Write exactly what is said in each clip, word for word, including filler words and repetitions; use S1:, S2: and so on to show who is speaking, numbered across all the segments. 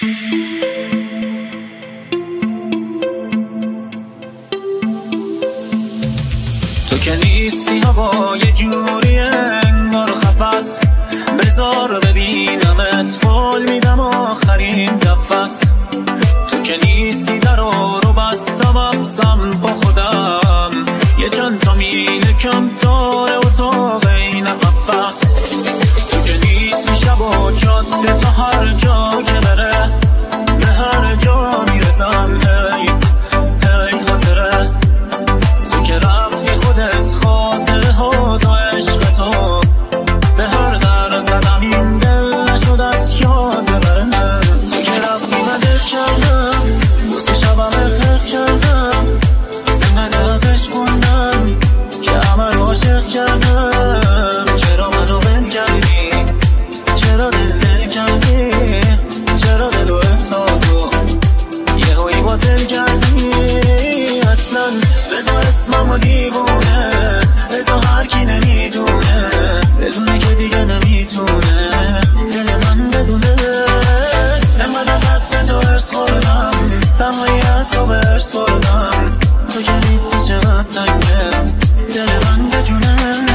S1: تو که نیستی هوا یه جوری انگار خفص، بذار ببینمت قول میدم آخرین نفس. تو که نیستی درو رو بستم اقسم با خودم، یه چند تا میل کم داره اتاق این قفص. تو که نیستی شب و جاده تا هر جا که بره، به هر جا میرسم هی هی خاطره. تو که رفتی خودت خاطره ها دا عشق تو، به هر در زدم این دل نشد از یاد ببره. تو که رفتی من دل کردم، دوست شبم خیخ کردم، انقدر ازش خوندم که همه رو عاشق کردم. چرا منو بل کردی؟ چرا دل دل کردی؟ چرا دل و احساسو یه هایی باطل کردی؟ اصلا بذار اسممو دیوونه، بذار هر کی نمیدونه بدونه که دیگه نمیتونه دل من بدونه. انقدر از دست تو ارس خوردم، تنهایی از تو برس خوردم. تو که نیستی چقدر تنگه دل من بجونه.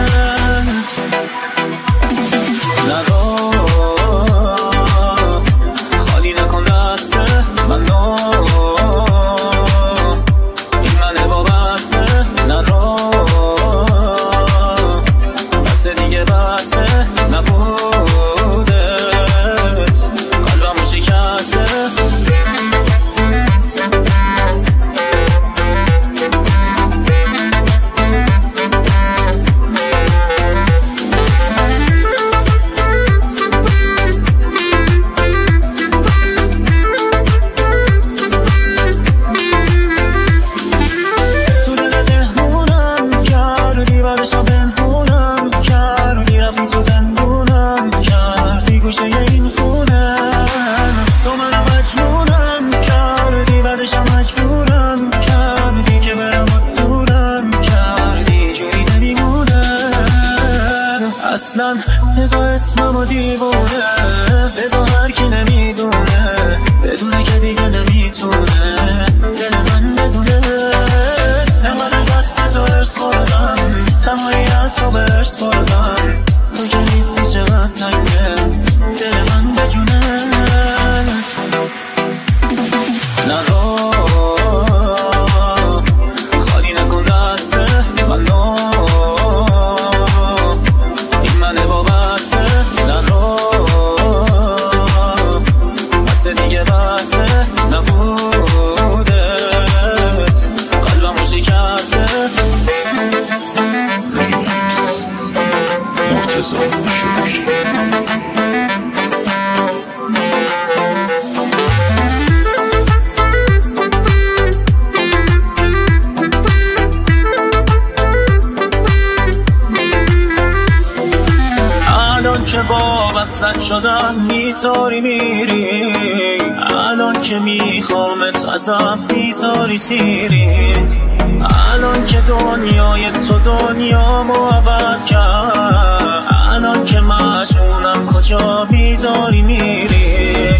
S1: نگاه خالی نکن دسته من، نو این منه با بسته نرو، بسته دیگه بسته نبودت، قلبمو شکسته. تو دل دهمونم کردی، بعدشم بنهونم کردی، رفتی تو زندونم کردی گوشه این خونم. تو منو مجنونم کردی، بعدشم مجبورم کردی که برم و دورم کردی، جوری نمیمونم. اصلا بذار اسممو دیوونه، بذار هر کی نمیدونه بدونه که دیگه نمیتونه دل من بدونه. انقدر از دست تو ارس خوردم، تنهایی از تو برس خوردم. تو که نیستی چقدر تنگه دل من بجونه. نگاه خالی نکن دسته من، نو این منه با بسته نرو، بسته دیگه بسته نبودت، قلبمو شکسته.
S2: مرتضی شکری.
S1: الان که وابستت شدم میذاری میری، الان که میخوامت ازم میذاری سیری، الان که دنیای تو دنیامو عوض کرد، الان که مجنونم کجا میذاری میری.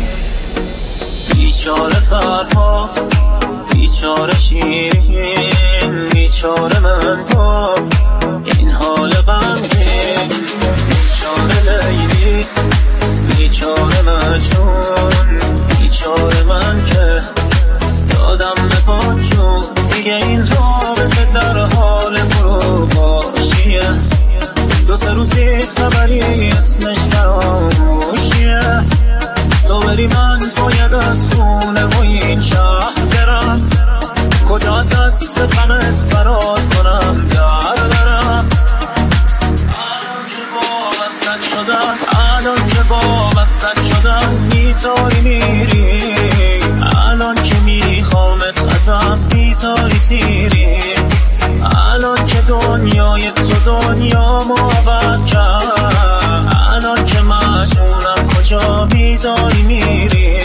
S1: بیچاره فرهاد، بیچاره شیرین، بیچاره من با این حال غمگین، بیچاره لیلی، بیچاره مجنون، بیچاره من که دادم به پاچون. دیگه این رابطه در حال فروپاشیه، دو سه روز دید خبری اسمش فراموشیه. تو بری من باید از خونه و این شهر برم، کجا از دست غمت فرار کنم در برم. الان که وابستت شدم، الان که وابستت شدم میذاری میری، الان که میخوامت ازم میذاری سیری، الان که دنیای تو دنیامو عوض کرد، الان که مجنونم کجا میذاری میری.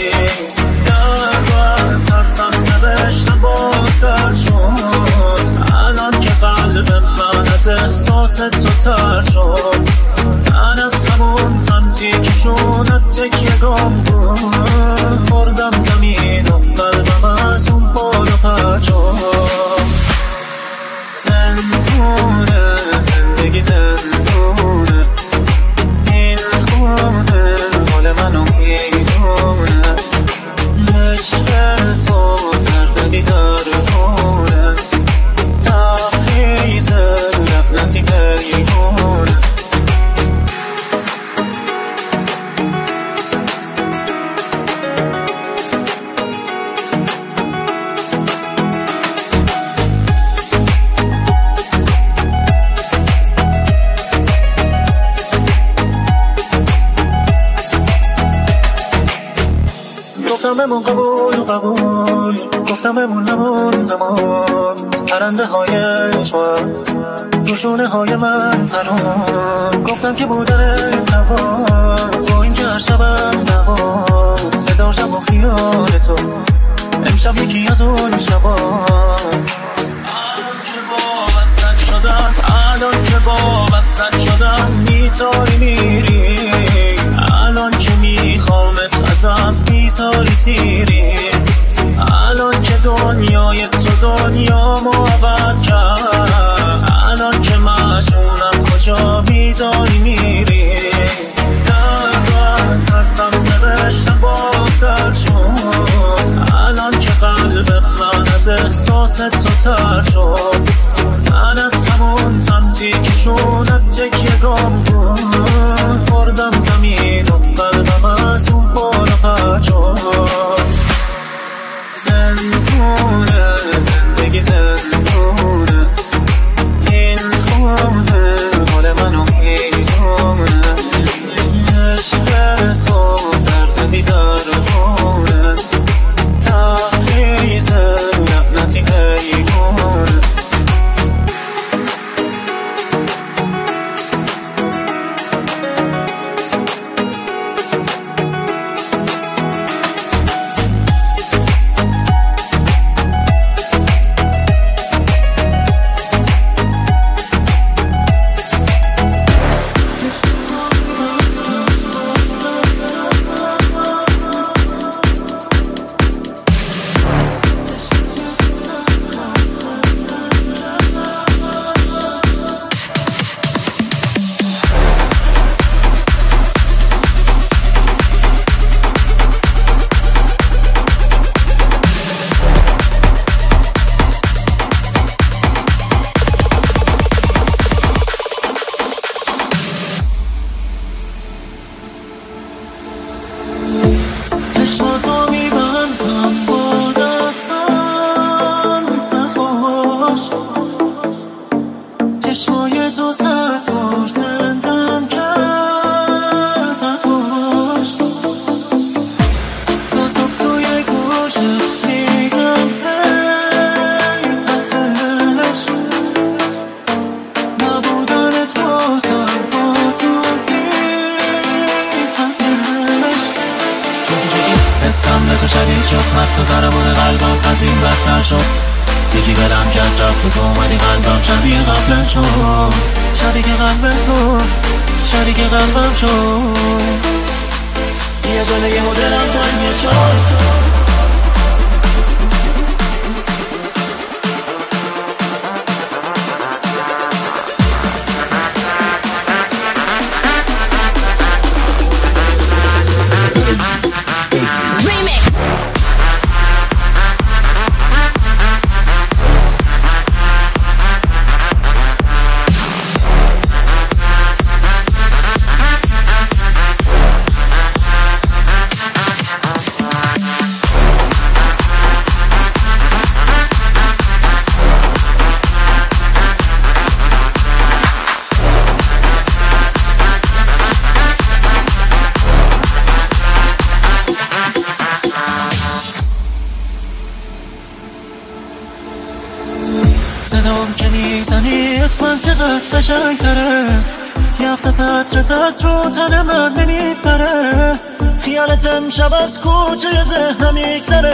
S1: در سر سبز بشتم بازتر شد، الان که قلب من از احساس تو تر شد، من از همون سمتی که شد کشوند تکیه گم بود. خوردم زمین و قلبم از اون بال و پرچم. زندونه زندگی زندونه، این خونه حال منو میدونه. عشق تو درد بیدارونه، تحقیز لعنتی پیمونه. گفتم بمون قبول قبول، گفتم بمون نمون نمون. پرنده های چوان دوشونه های من پرون. گفتم که بودن نواز با این که هر شبم نواز. هزار شب و خیال تو امشب یکی از اون شباز. الان که وابستت شدم میذاری میری، الان که میخوامت ازم میذاری سیری. الان که دنیای تو دنیامو عوض کرد، الان که مشمونم کجا میذاری میری. در سر سمت رشتم باز در شد، الان که قلب من از احساس تو تر شد. من از همون سمتی که شونت تکیه گم بود. خوردم زمین و قلبم از اون بال و پرچم. زندونه زندگی زندونه، این خونه حال منو میدونه. عشق تو درد بیدارونه، تحقیز لعنتی پیمونه. صدام که میزنی اسمم چقدر قشنگ تره. یه هفته تطرت از رو تن من نمیپره. خیالت امشب از کوچه ذهنم میگذره.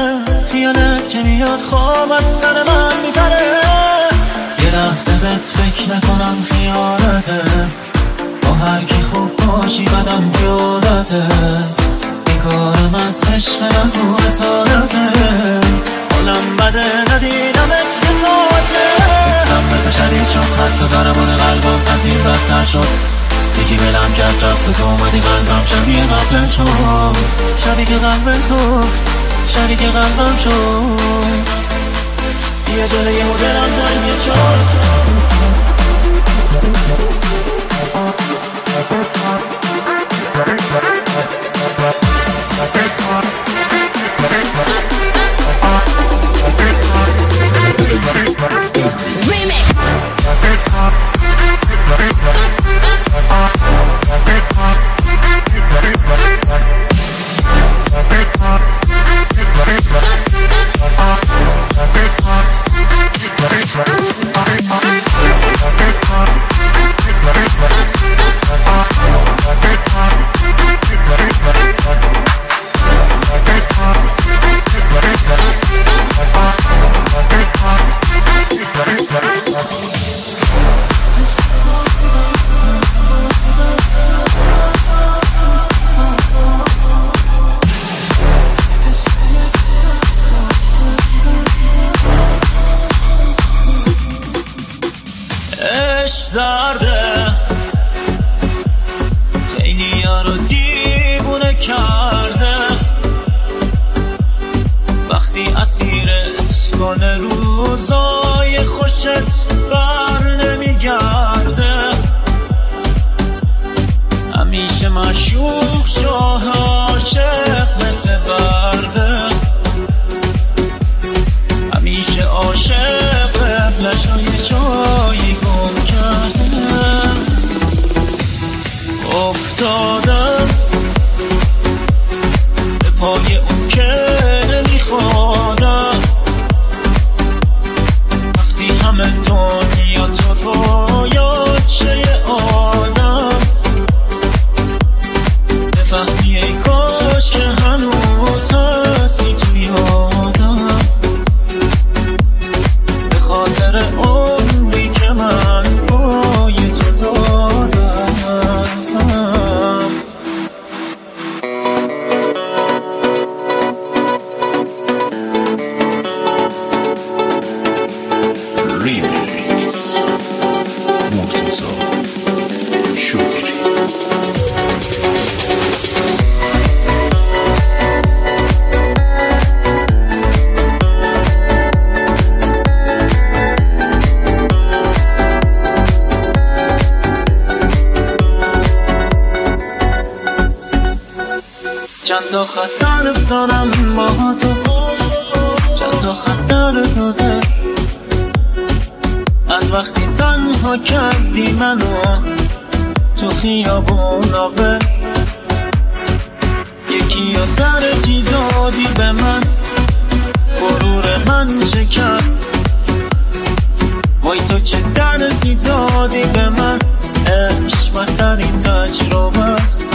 S1: خیالت که میاد خوابت تن من میپره. یه لحظه بهت فکر نکنم خیالته. با هر کی خوب باشی بدم بیادته بیکارم از عشق نگو رسالته حالم بده ندیدمت یه ساعته نیستم به شدید شد خط و ضربان قلبم از این بدتر شد یکی بلم کرد رفت تو اومدی قلبم شبیه قبل شد شبیه قلب تو شبیه قلبم شد بیا جلوی مدرم تنگه شد درده خیلی ها رو دیوونه کرده وقتی اسیرت کنه روزای خوشت بر نمیگرده همیشه مشوق شاه عاشق مثل برده همیشه عاشق قبلش های جایی گم کرده افتادم به پای اون که نمیخوادم وقتی همه دنیا تو رویات شه آدم بفهمی ای کاش که هنوز هستی توی آدم به خاطر عمری که من پای تو دارم
S2: ریمیکس مرتضی شکری
S1: چند تا خطر افتادم با تو چند تا خطر داده از وقتی تنها کردی منو تو خیابون آقه یکی یا درجی دادی به من غرور من شکست وای تو چه درسی دادی به من عشق بدترین تجربه است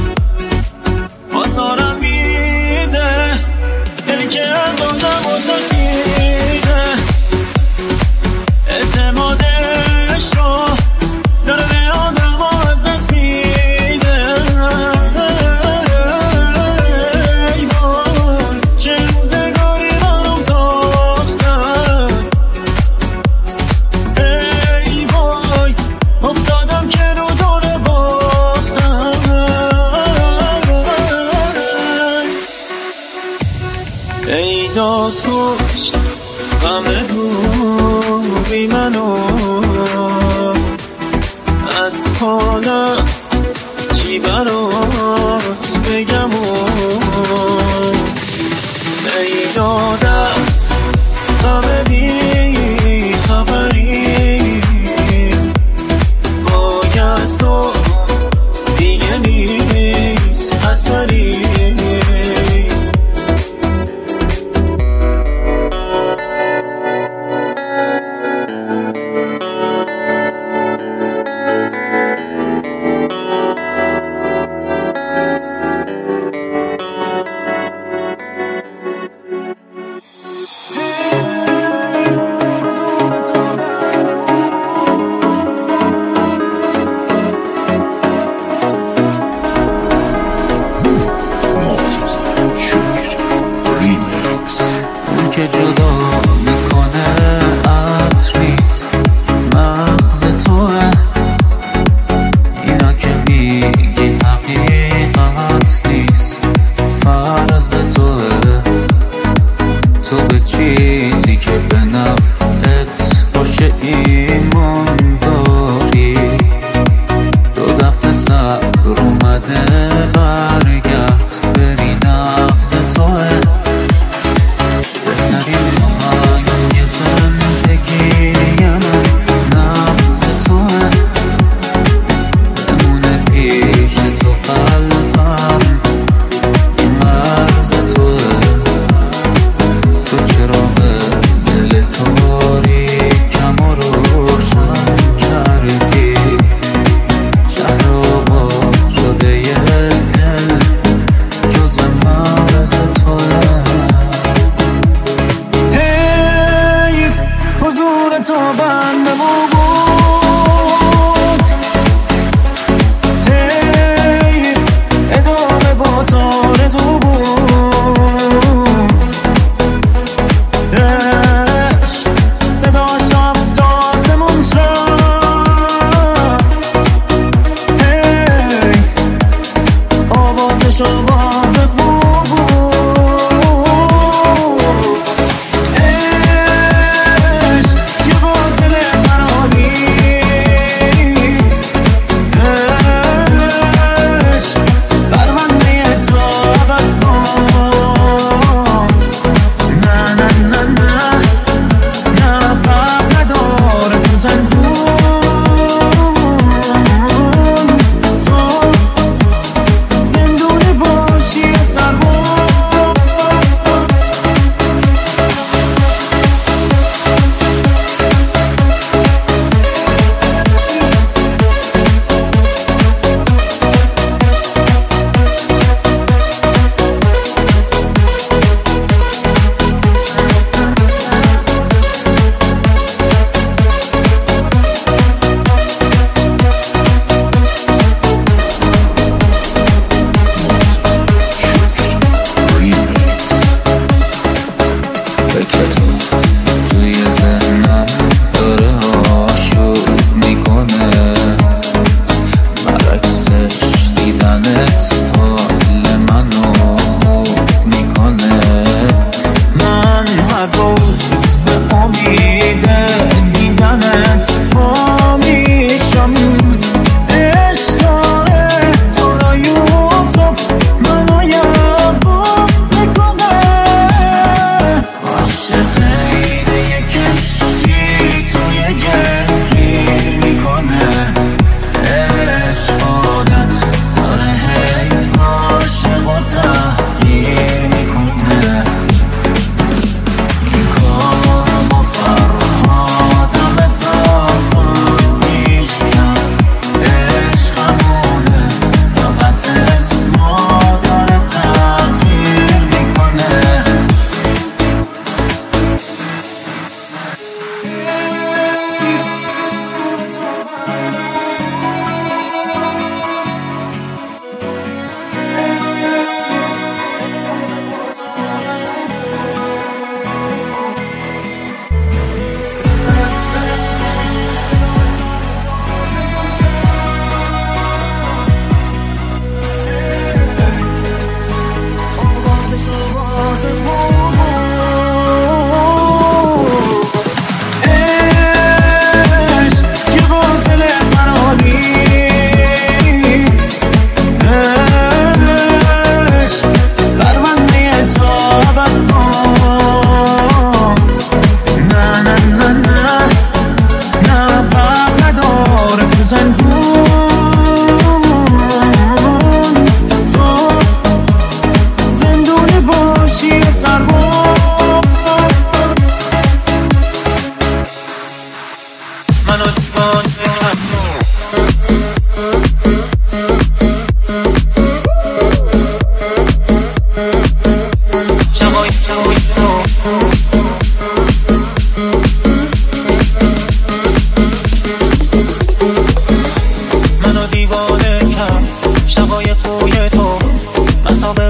S1: بازارم میده دلی که از آدم و تشیده اعتمادش رو داره به آدم و از دست میده ای وای چه روزگاری منو ساختن ای وای افتادم که رو دور باختم ای داد کشت غم دوری منو از حالم چی برات بگم ای داد از غم بی خبری وای از تو دیگه نیست اثری که جدا میکنه عطر نیست، مغز توه. اینا که میگی حقیقت نیست، فرض توه. تو به چیزی که به نفعت باشه ایمان داری. دو دفعه صبر اومده برگرد بری، نغز توه. بهترین آهنگ زندگی من نغز توه. بمونه پیش تو قلبم این مرز توه. تو چراغ دل تاریکم و روشن کردی. شهر آباد شده یه دل جز مرز توه. حیف حضور تو بندمو بود، حیف ادامه با تارزو بود. صداش رفت آسمون رفت، حیف آوازش آواز بود. عشق که باطل فراری، عشق برمنده تو عبد باز. نه نه نه نه نه فرق نداره تو زندون، تو زندونی باش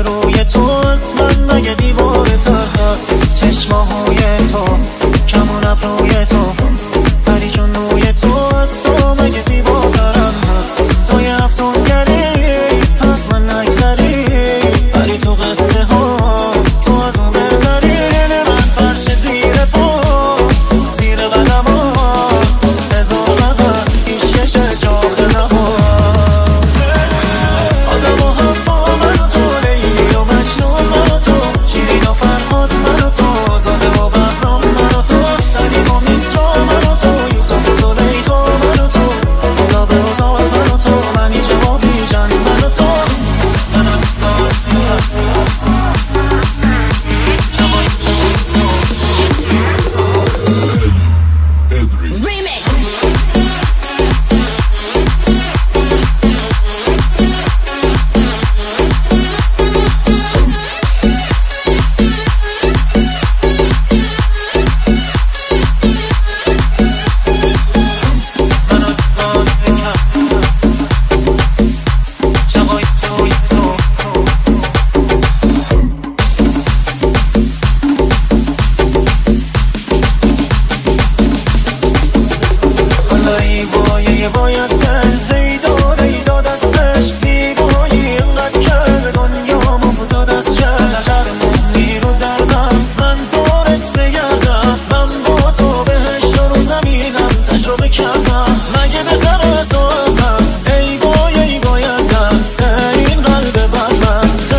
S1: روی تو از من مگه دیواره تر چشماهای تو کمون ابروی تو پری چون روی تو از تو مگه زیباترم تو یه افسونگری از من نگذری ولی تو قصه ها تو از اون بهتری من فرش زیر پا زیر قدمات هزار نظر هیچ کشه جاخه نها آدم و هم با من و تو لیلی و مجنون من و تو شیرین و فرهاد من و تو زاده و بهرام من و تو سلیم و میترا من و تو یوسف و زلیخا من و تو خدا به روزار من و تو منی جوابی جن من و تو باید دل ریداد ریداد از عشق زیبایی اینقدر کرد دنیا مفتاد از جل درمون نیرو دردم من دارت بگردم من با تو بهشت رو زمینم تجربه کردم مگه بهتر از تو هم هست ای وای ای وای از دست این قلب بدبخت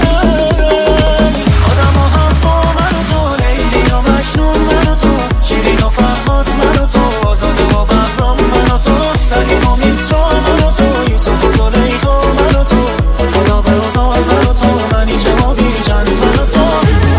S1: آدم ها هم با من و تو لیلی و مجنون من و تو شیرین و فرهاد من و تو آزاده و بهرام من و تو سلیم و میترا من و تو یوسف و زلیخا من و تو خدا به روزار من و تو منی جوابی جن من و تو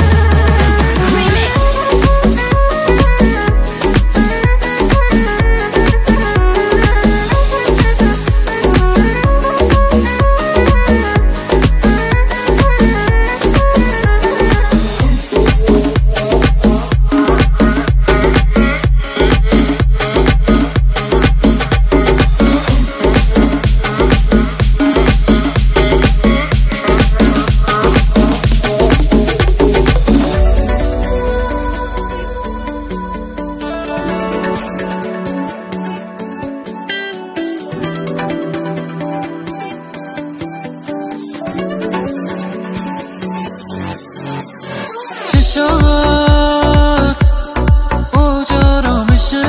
S1: چشات اوج آرامشه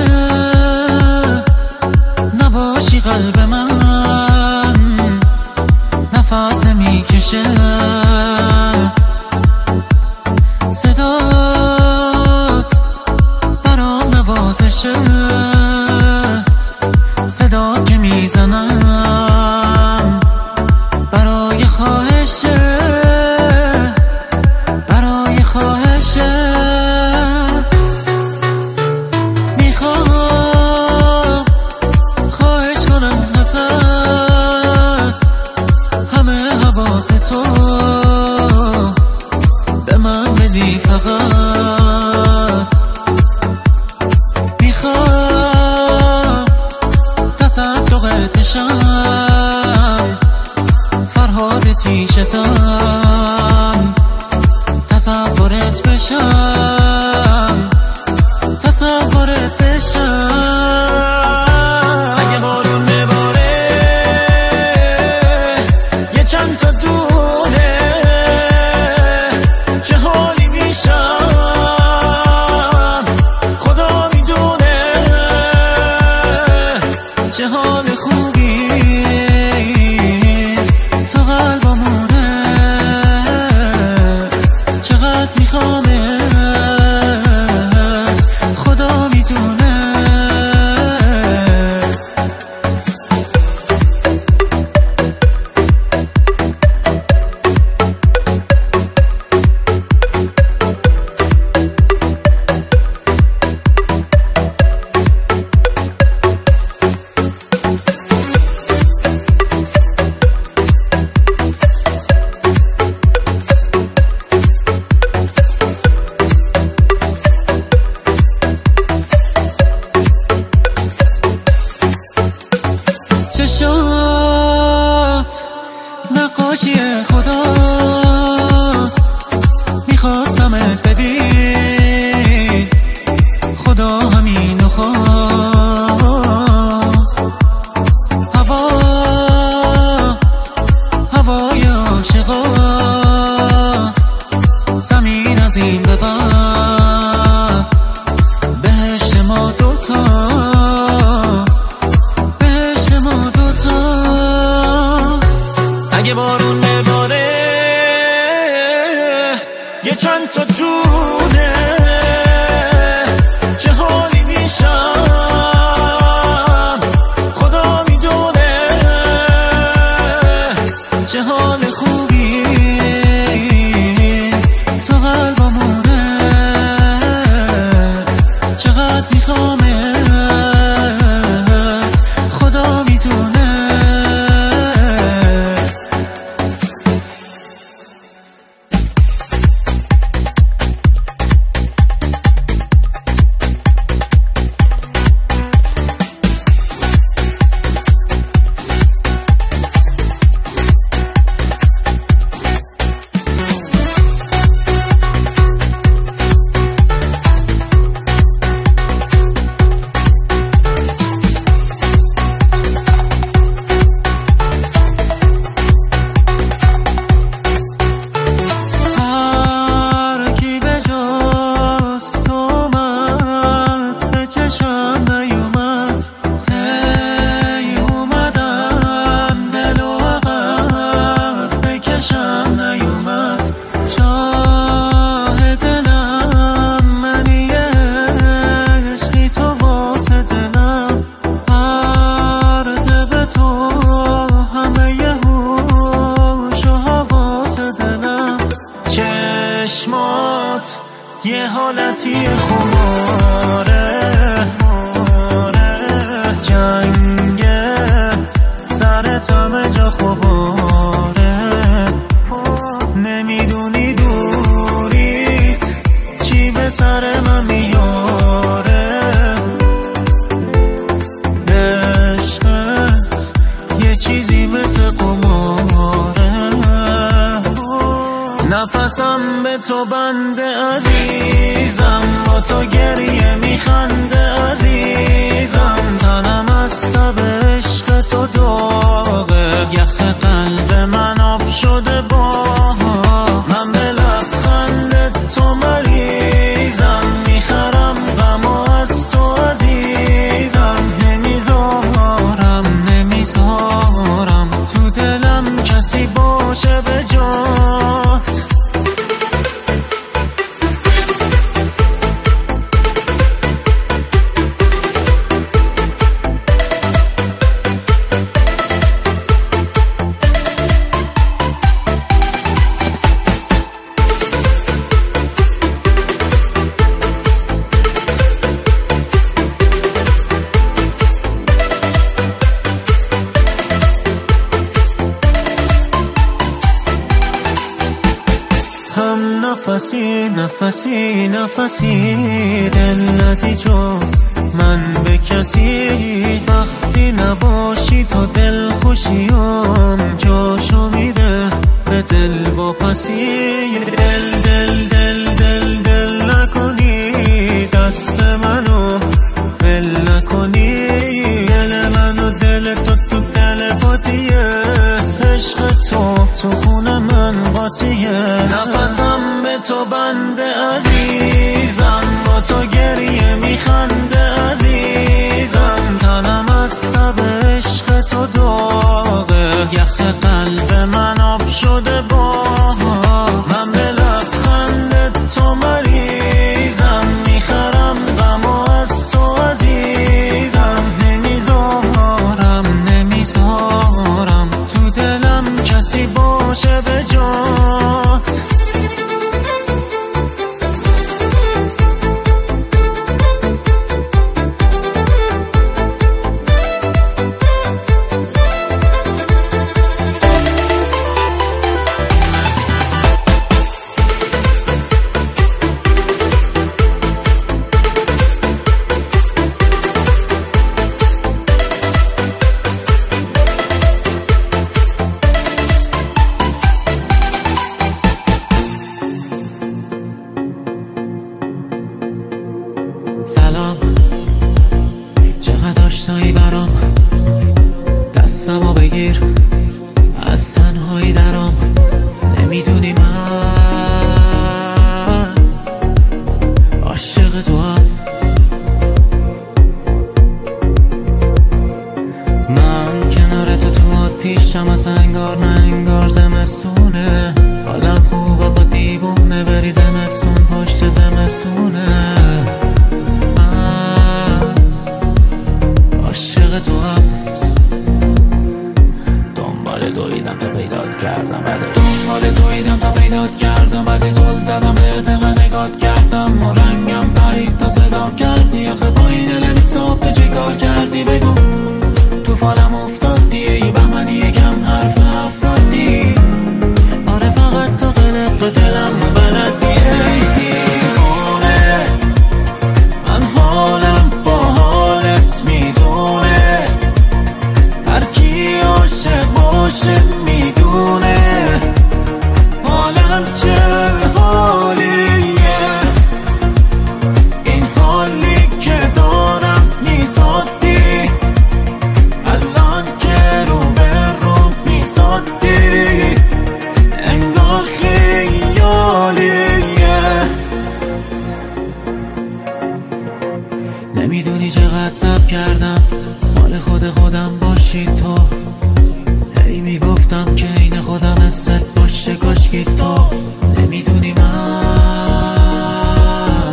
S1: نباشی قلب من نفس میکشه صدات برام نوازشه صدات که میزنم برای خواهشه برای خواهشه میخوام خواهش کنم ازت همه حواس تو به من بدی فقط میخوام تصدقت بشم فرهاد تیشتم تصورت بشم تصورت بشم اگه بارون بباره یه چند تا دونه چه حالی میشم خدا میدونه چه حال خوبی تو قلبمونه چقدر میخوامت خدا میدونه این به بعد بهشت ما دوتاست، بهشت ما دوتاست. اگه بارون بباره یه چند تا جونه چه حالی میشم خدا میدونه، چه حال خوبی تو قلبمونه، چقدر میخوامت خدا میدونه. چشمات یه حالتی خماره، جنگه سرت همه جا خباره، نمیدونی دوریت چی به سر من میاره، عشقت یه چیزی مثل قماره، نفسم به تو بنده عزیزم، با تو گریه میخنده عزیزم، تنم از تب عشق تو داغه، یخ قلب من آب شده با من، به لبخند تو مریضم، میخرم غم از تو عزیزم، نمیذارم نمیذارم تو دلم کسی باشه به جات. هم نفسی نفسی نفسی دلتی جز من به کسی، وقتی نباشی تو دل خوشیم جاشو میده به دل واپسی، دل دل دل دل دل نکنی دست منو ول نکنی، دل منو دل تو تو دل پاتیه، عشق تو تو خونه من قاطیه، نفسم به تو بنده عزیزم، با تو گریه میخنده عزیزم، تنم از تب عشق تو داغه، یخ قلب من آب شده با من، به لبخند تو مریضم، میخرم غم از تو عزیزم، نمیذارم نمیذارم تو دلم کسی باشه به جات. سلام چقدر آشنایی برام، دستمو بگیر از تنهایی درام، نمیدونی من میمونه بری زمستون پشت زمستونه. من عاشق تو هم دنبال دویدم تا پیدات کردم، بعد دنبال دویدم تا پیدات کردم، بعد زل زدم بهت و نگات کردم و رنگم پرید تا صدام کردی. آخه با این دل بی صبح تو چی کار کردی بگو؟ تو فالم افتادی ای بهمنی یکم حرف افتادی. آره فقط تو قلق دلم و بلدی ای دیوونه. من حالم با حالت میزونه، هر کی عاشق باشه میدونه حالم چه حالیه. این حالی که دارم نیست عادی، الان که رو به رو میزادی انگار خیالیه. نمیدونی چقدر صبر کردم مال خود خودم باشی تو. هی میگفتم که این خودم حست باشه کاشکی تو. نمیدونی من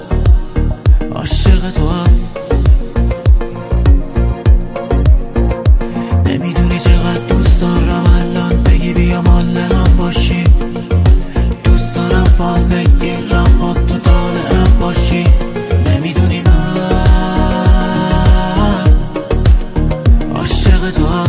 S1: عاشق تو هم، نمیدونی چقدر دوست دارم الان بگی بیا مال هم باشی. دوست دارم فال بگیرم با تو طالعم باشی. نمیدونی من عاشق تو هم.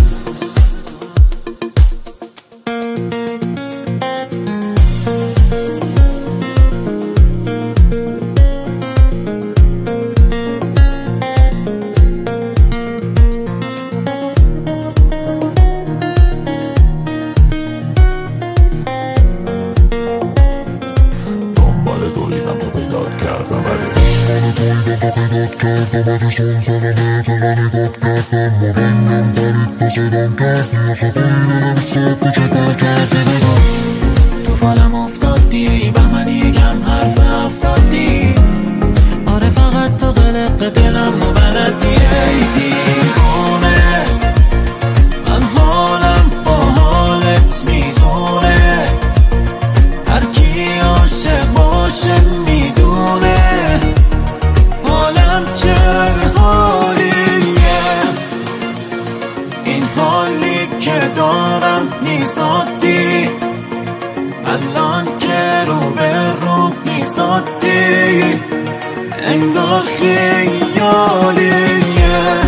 S1: تو فالم افتادی ای بهمنی یکم حرف افتادی. آره فقط تو قلق دلم و بلدی ای دیوانه. من حالم با حالت میزونه، هر کی عاشق باشه میدونه حالم چه حالیه. این حالی که دارم نیست عادی، الان که رو به رو نیست عادی انگار خیالیه.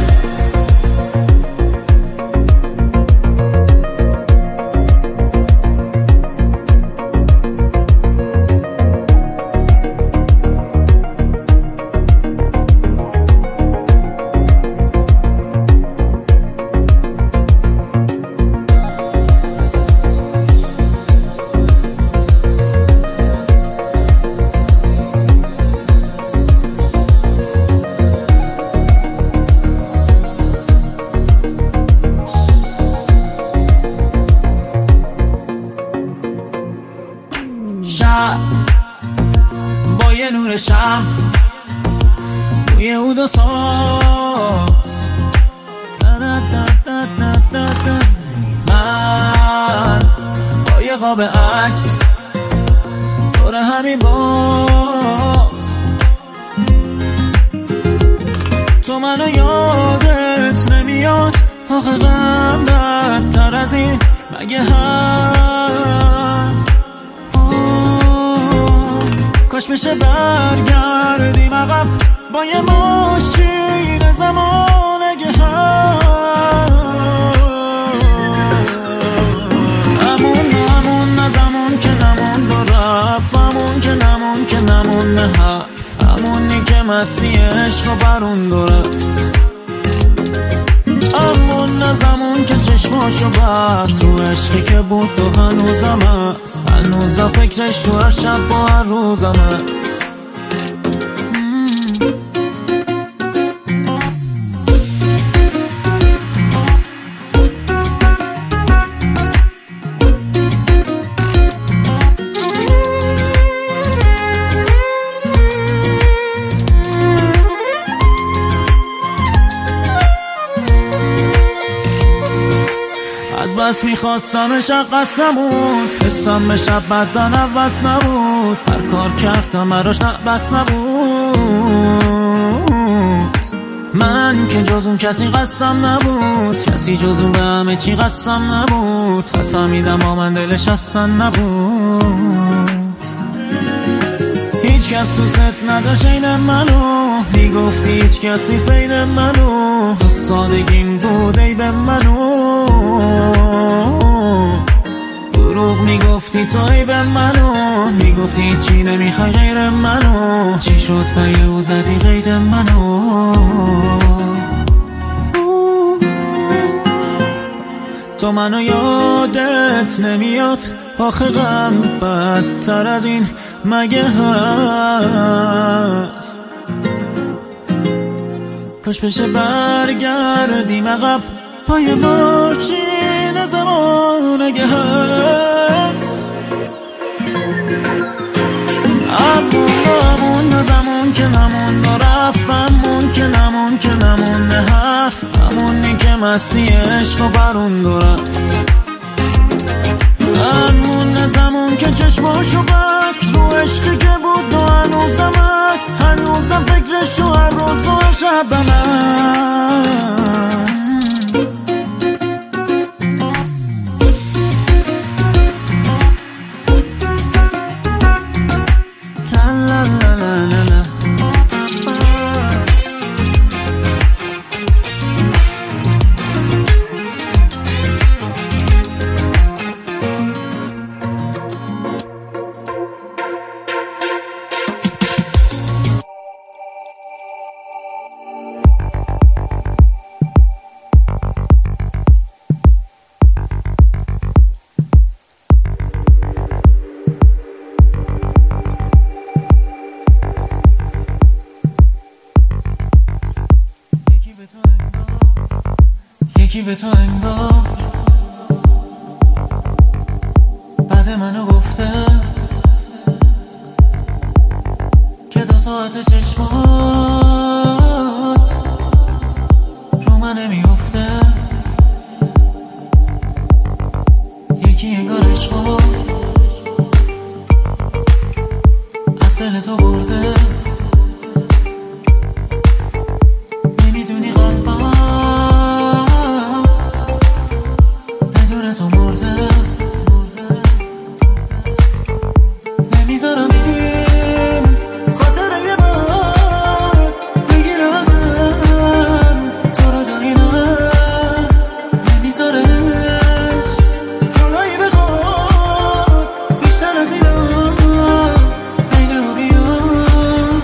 S1: شب با یه نور شب روی اود و ساز، من با یه قاب عکس دور همین باز. تو منو یادت نمیاد آخه غم بدتر از این مگه هست؟ کاش بشه برگردیم عقب با یه ماشین زمان اگه هست. همون همون نزمون که نمون دو رفت، همون که نمون که نمون نه حرف، همونی که مستی عشق و برون دو رفت. همون نزمون که چشماشو بست رو عشقی که بود تو هنوزم هست، هنوزم فکرش تو هر شب با هر روزم هست. راست میخواستم شق قصد نبود، حسم به شب بدن عوض نبود، هر کار کردم براش نبس نبود. من که جز اون کسی قسم نبود، کسی جز اون به همه چی قسم نبود، حد فهمیدم با من دلش اصلا نبود. هیچ کس تو ست نداشت این منو، میگفتی هیچ کس نیست بین منو، تو سادگیم بود ای به منو. دروغ میگفتی تو ای به منو، میگفتی چی نمیخوای غیر منو، چی شد به او زدی غیر منو. تو منو یادت نمیاد، آخه غم بدتر از این مگه هست؟ کاش بشه برگردیم عقب، پای ماشین زمان اگه هست. امون امون زمان که نمون رفت، امون که نمون که نمون حرف، امونی که مستی عشق و برون دو رفت. امون زمان که چشماشو بست، رو عشقی که بود و هنوزم هست، هنوزم فکرش تو هر روز و هر شبم هست. یکی به تو انگار بعد منو گفته که دو ساعت چشمات رو من نمیافته. یکی انگار عشقو از دل تو برده، نمیدونی قلبم بدون تو مرده. نمیذارم این خاطره یه باد بگیره ازم تو رو جایی نمید، نمیذارش جلایی بخواد بیشتر از اینا بین ما بیاد.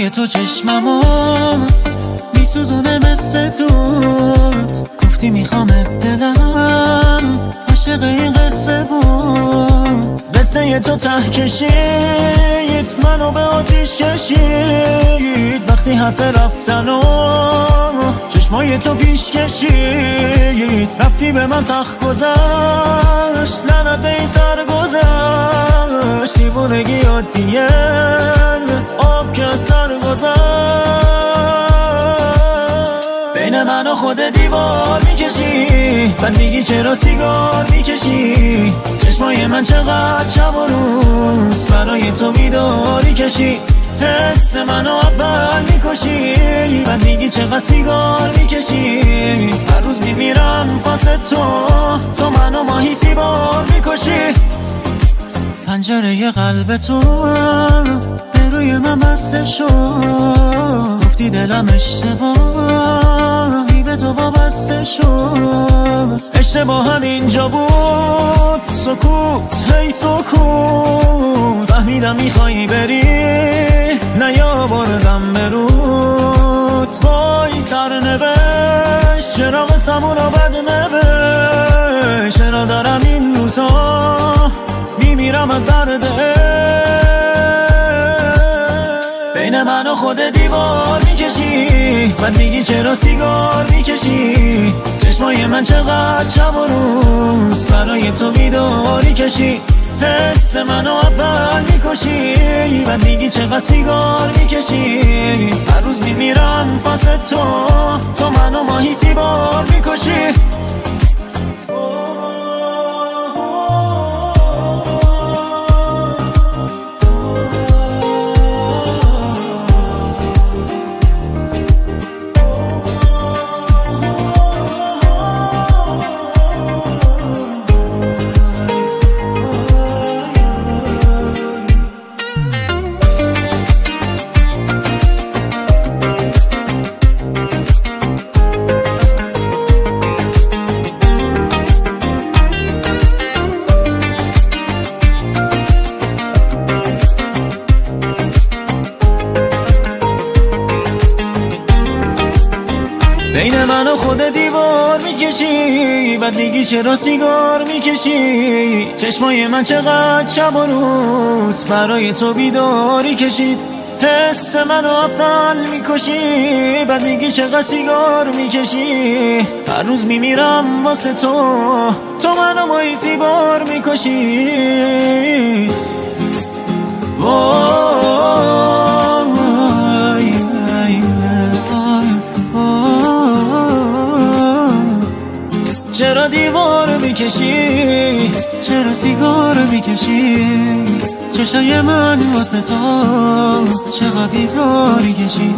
S1: روی تو چشممو میسوزونه مثل دود. گفتی میخوامت دلم عاشق این قصه بود. قصه تو ته کشید منو به آتیش کشید. وقتی حرف رفتن و چشمای تو پیش کشید. رفتی به من سخت گذشت لعنت به این سر گذشت. دیوونگی عادیه آب که از سر گذشت. بین من و خود دیوار میکشی. بعد میگی چرا سیگار میکشی. چشمای من چقدر شب و روز برای تو بیداری کشی. حس منو اول میکشی. بعد میگی چقدر سیگار میکشی. هر روز میمیرم واسه تو. تو منو ماهی سیبار میکشی. پنجره قلب تو به روی من بسته شد. گفتی دلم اشتباهی به تو وابسته شد. اشتباه هم اینجا بود. سکوت هی سکوت. فهمیدم میخوایی بری نیاوردم به رود. وای سرنوشت چرا قسمون رو بد نوشت. چرا دارم این روزا میمیرم از درد بین من و خود دیوار میکشی. بعد میگی چرا سیگار میکشی. چشمای من چقدر شب و روز برای تو بیداری کشی. حس منو اول میکشی. بعد میگی چقدر سیگار میکشی. هر روز میمیرم واسه تو. تو منو ماهی سیبار میکشی. بین من و خود دیوار میکشی. بعد میگی چرا سیگار میکشی. چشمای من چقدر شب و روز برای تو بیداری کشید. حس منو اول میکشی. بعد میگی چقدر سیگار میکشی. هر روز میمیرم واسه تو. تو منو ماهی سیبار میکشی. چرا دیوار میکشی. چرا سیگار میکشی. چشای من واسه تو چقدر بیزاری کشی.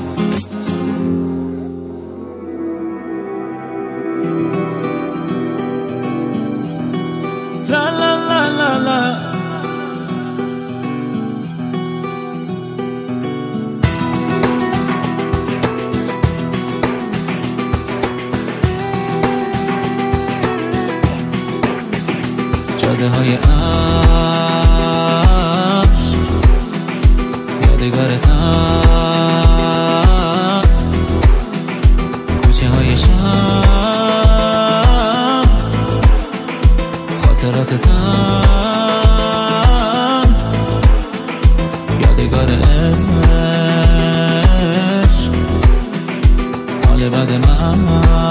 S1: لا لا لا لا لا. جاده های عشق یادگارتم. کوچه های شم خاطراتتم. یادگار عشق حال بد من.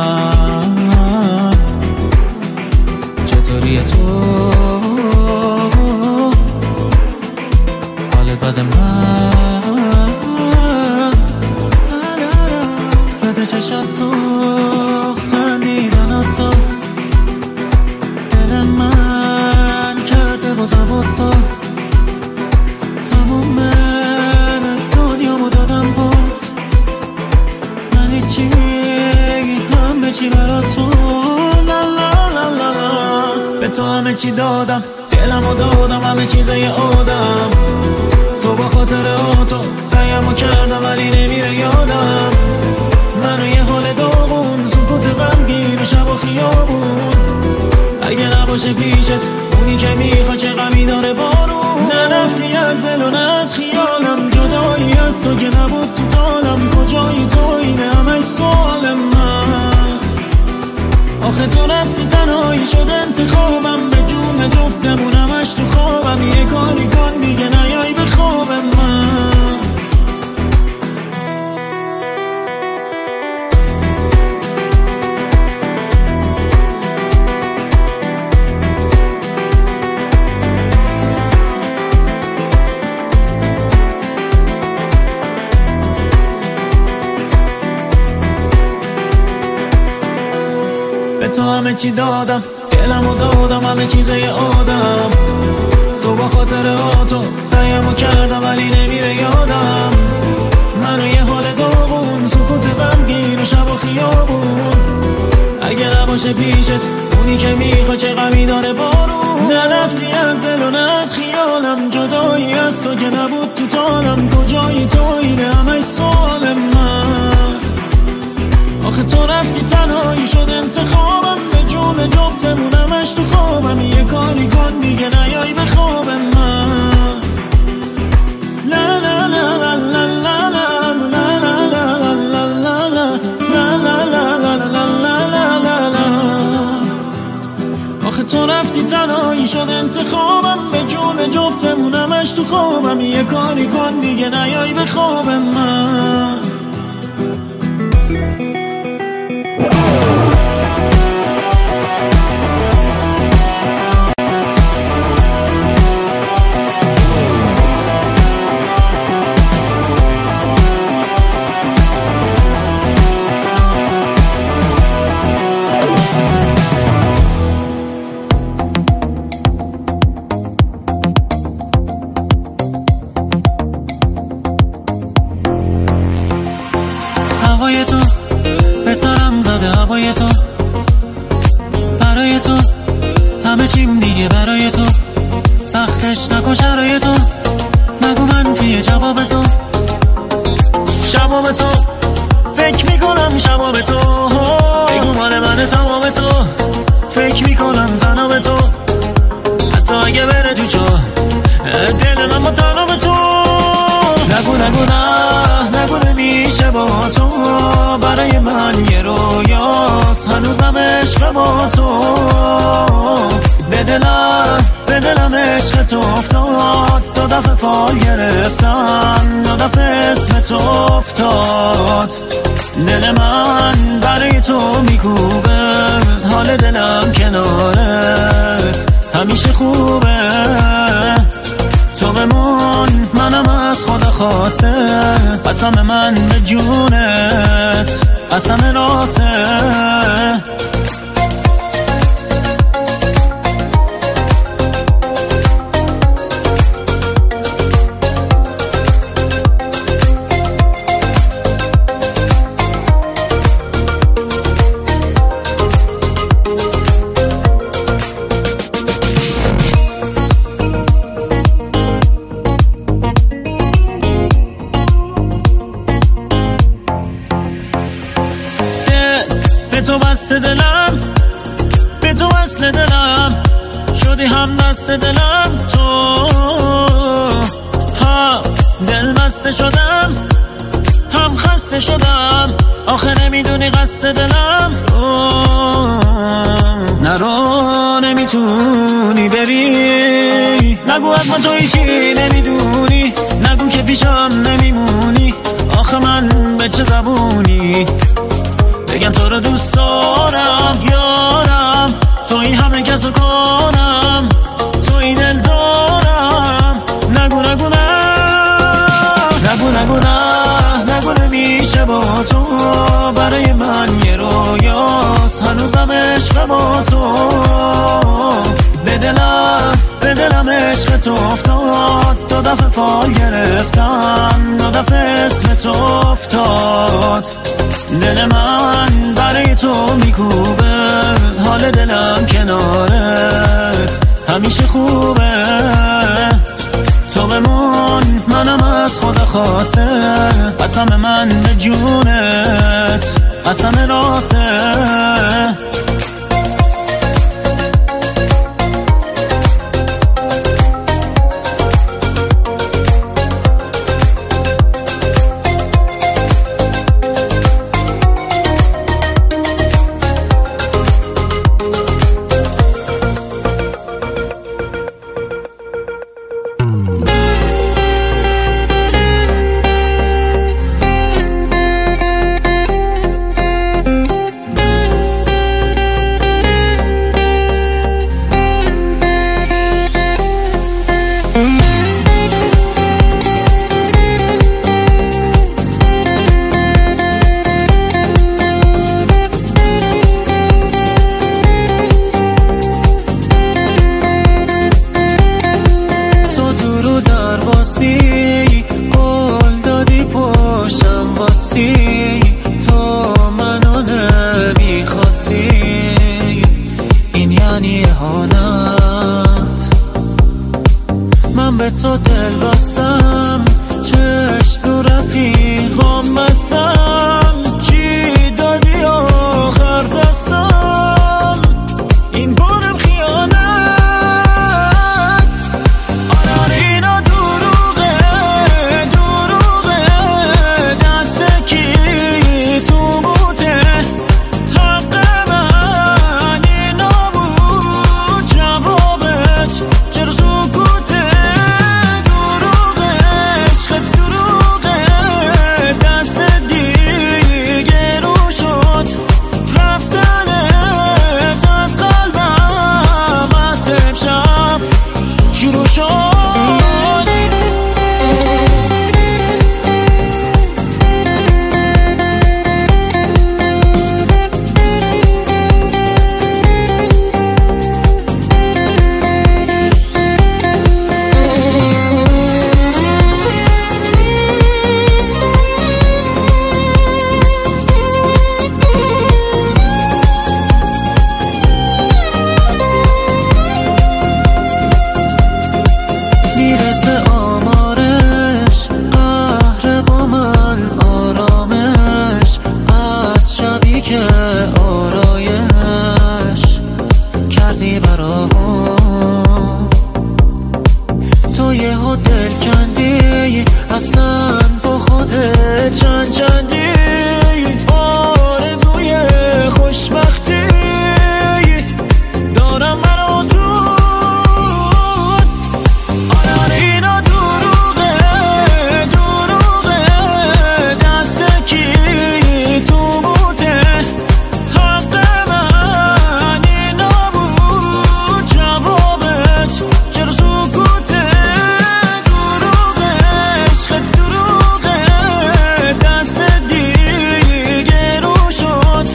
S1: چطوری تو بعد من بعد چشم تو خندیدن تو. دل من کرده بازم تو. تموم دنیامو دادم بود. من هیچی همه چی برا تو. لا لا لا لا. به تو همه چی دادم. دلمو دادم همه چیزای آدم. تو با خاطر آتو سعیمو کردم ولی نمیره یادم. منو یه حال داغون سکوت غمگین و شب و خیابون. اگه نباشه پیشت اونی که میخوا چه غمی داره بارون. نرفتی از دل و نه از خیالم. جدایی از از تو که نبود تو دالم، کجایی تو اینه همه سوال من. آخه تو رفتی تنهایی شد انتخابم، به جون جفتمون همش تو خوابم. یه کاری کن دیگه نیای به خواب من. به تو همه چی دادم، دلمو دادم، همه چیزای آدم. تو با خاطر آتو سعیمو کردم ولی نمیره یادم. منو یه حال داغون، سکوت غمگین و شب و خیابون. اگه نباشه پیشت اونی که میخوا، چه غمی داره بارون. نرفتی از دل و نه از خیالم، جدایی از تو که نبود تو تالم. کجایی تو اینه همه سوال من. آخه تو رفتی تنهایی شد انتخابم، به جون جفتمون همش تو خوابم. یه کاری کن دیگه نیای به خواب من. لا لا لا لا لا لا لا لا لا لا لا لا. آخه تو رفتی تنهایی شد انتخابم، به جون جفتمون همش تو خوابم. یه کاری کن دیگه نیای به خواب من. هوای تو به سرم زده، هوای تو برای تو همه چیم دیگه برای تو. سختش نکن شرای تو، نگو منفیه جواب تو. شباب تو فکر میکنم، شباب تو بگو مال من تمام تو. فکر میکنم تنها به تو، حتی اگه بره تو چاه دل من با تنها به تو. نگو نگو نه نگو نمیشه با تو، برای من یه رویاست هنوزم عشق با تو. به دلم به دلم عشق تو افتاد، دو دفعه فال گرفتم، دو دفعه اسم تو افتاد. دل من برای تو میکوبه، حال دلم کنارت همیشه خوبه. تو بمون منم از خدا خواسته، قسم من به جونت قسم راسته. به تو بسته دلم، به تو وصل دلم، شدی هم دست دلم. تو هم دل بسته شدم، هم خسته شدم. آخه نمیدونی قصد دلم رو نرو، نمیتونی بری. نگو از من تو هیچی نمیدونی، نگو که پیشم نمیمونی. آخه من به چه زبونی بگم تو رو دوست دارم یارم. توی همه کس و کنم، توی دل دارم. نگو نگو نه نگو نگو نه نگو نمیشه با تو، برای من یه رویاست هنوزم عشق با تو. به دلم به دلم عشق تو افتاد، دو دفعه فال گرفتم، دو دفعه اسم تو افتاد. دل من برای تو میکوبه، حال دلم کنارت همیشه خوبه. تو بمون منم از خدا خواسته، قسم من به جونت قسم راسته. تو دل بستم، چشم تو رفیقام بستم، چی دادی آخر دستم، این بارم خیانت. آره اینا دروغه دروغه، دست کی تو بوده، حق من اینا بود، جوابت چرا سکوته. دروغه عشق دروغه، دست دیگه رو شد، رفتنت از قلبم از امشب شروع شد. میرسه آمارش، قهر با من آرامش، از شبی که آرایش کردی برام. تو یهو دل کندی، اصلا با خودت چند چندی، آرزوی خوشبختی دارم برا تو. آره اینا دروغه دروغه، دست کی تو بوده، حق من اینا بود، جوابت چرا سکوته. دروغه عشق دروغه، دست دیگه رو شد،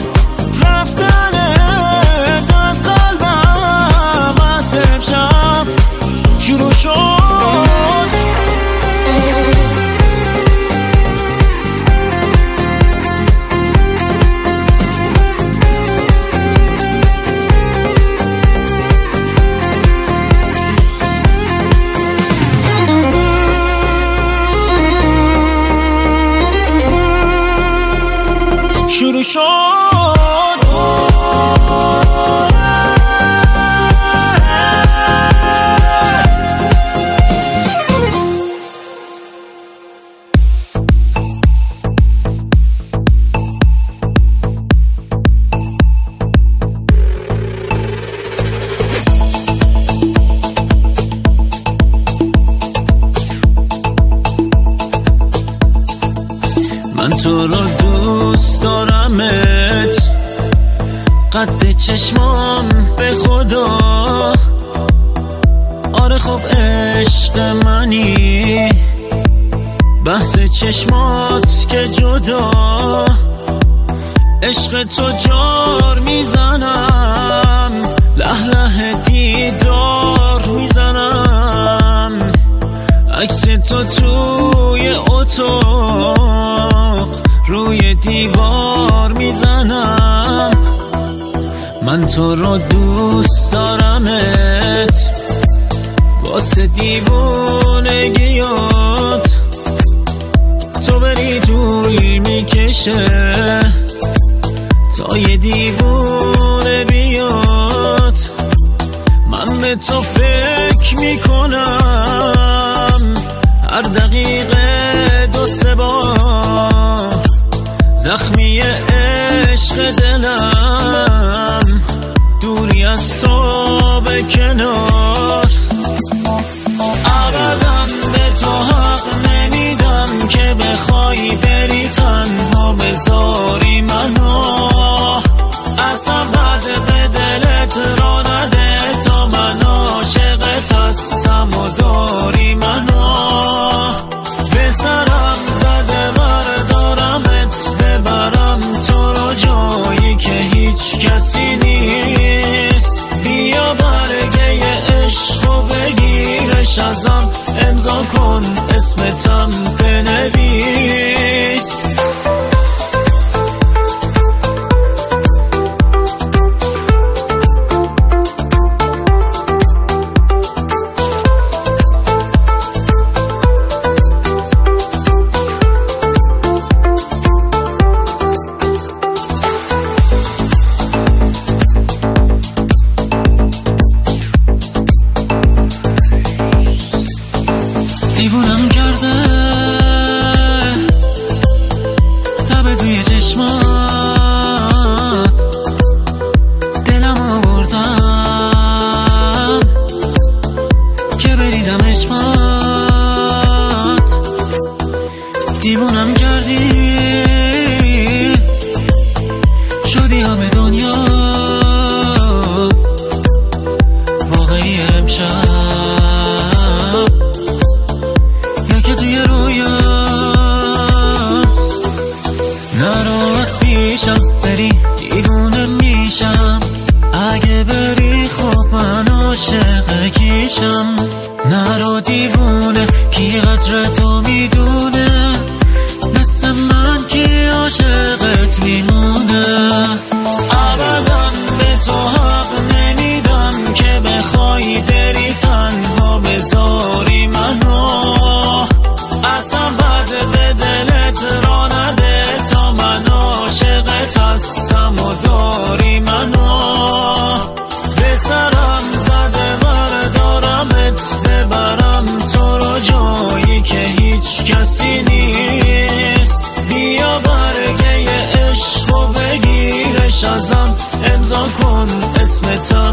S1: رفتنت از قلبم از امشب شروع شد. شروع شد. من تو رو دوست دارمت، قد چشمام به خدا. آره خب عشق منی، بحث چشمات که جدا. عشق تو جار میزنم، له له دیدار میزنم، عکس تو توی اتاق روی دیوار میزنم. من تو رو دوست دارمت، واسه دیوونگیات تو بری طول میکشه، تا یه دیوونه بیاد. من به تو فکر میکنم هر دقیقه دو سه بار، زخمی عشق دلم دوری از تو به کنار. ابدا به تو حق نمیدم که بخوای بری تنها بذاری منو، اصلا بعد به دلت را نده تا من عاشقت هستم و داری منو. به سرم زده بردارمت، ببرم تو رو جایی که هیچ کسی نیست. بیا برگه عشق و بگیرش ازم، امضا کن اسمتم بنویس. دیوونم کرده تب توی چشمات، دلم آوردم که بریزم اشمات. دیوونم کردی شدی همه دنیا واقعی امشب، یا که توی رویا. نرو از پیشم بری دیوونه میشم، اگه بری خب من عاشق کیشم. نرو دیوونه کی قدر تو میدونه، مثل من کی عاشقت میمونه. ابدا به تو حق نمیدم که بخوای بری تنها بذاری منو، اصلا بد به دلت را نده تا من عاشقت هستم و داری منو. به سرم زده بردارمت ببرم تو رو جایی که هیچ کسی نیست. بیا برگه عشق و بگیرش ازم، امضا کن اسم تا